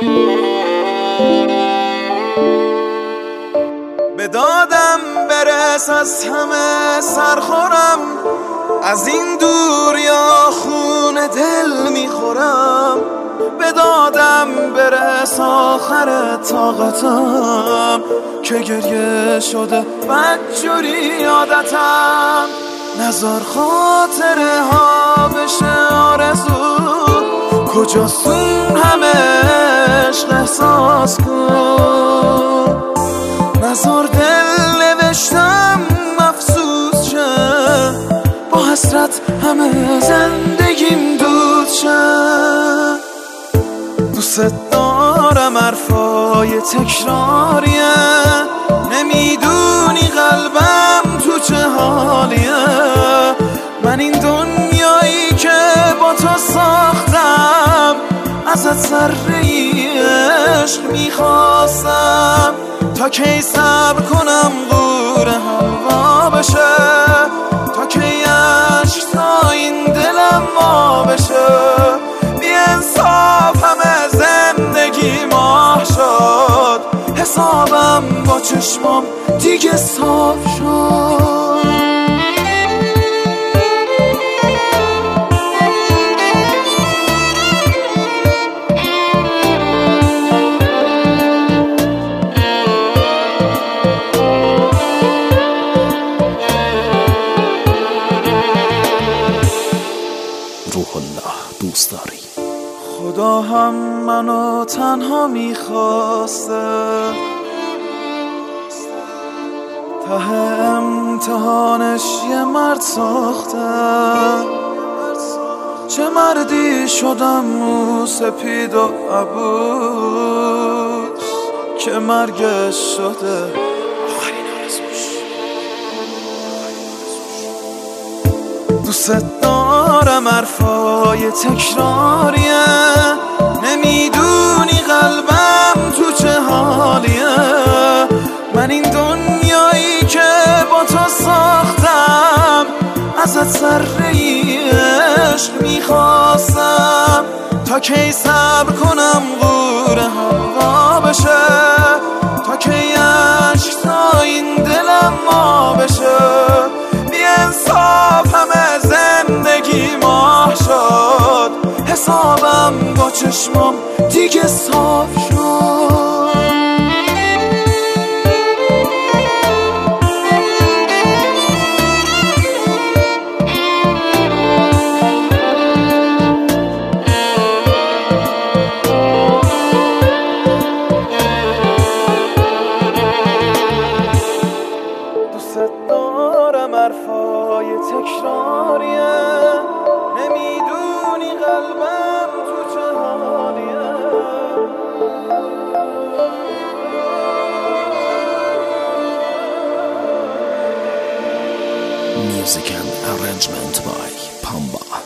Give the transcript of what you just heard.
به دادم برس از همه سرخورم، از این دور یا خون دل میخورم. به دادم برس آخر طاقتم، که گریه شده بدجوری عادتم. نزار خاطره ها بشه آرزو، کجاست اون همه عشق احساس کن. نزار دل نوشتم مفسوس شه، با حسرت همه زندگیم دود شه. دوست دارم حرفای تکراریه، نمیدونی قلبم تو چه حالیه. من این دنیایی که با تو ساختم، ازت ذره‌ای عشق میخواستم. تا کی صبر کنم غور هوا بشه، تا کی عشق تا این دلم ما بشه. بی انصاف همه زندگی ماه شد، حسابم با چشمام دیگه صاف شد. روح الله دوست داری. خدا هم منو تنها میخواسته، ته امتحانش یه مرد ساخته. چه مردی شدم مو سپید و عبوس، که مرگش شده آخرین آرزوش. دوست دارم حرفای تکراریه، نمیدونی قلبم تو چه حالیه. من این دنیایی که با تو ساختم، ازت ذره‌ای عشق میخواستم. تا کی صبر کنم غور هوا بشه، تا کی عشق تا این دلم ما بشه. بی انصاف همه زندگی ماه شد، حسابم با چشمام دیگه صاف شد. دوست دارم حرفای تکراریه، نمیدونی قلبم تو چه حالیه. Music and arrangement by Pamba.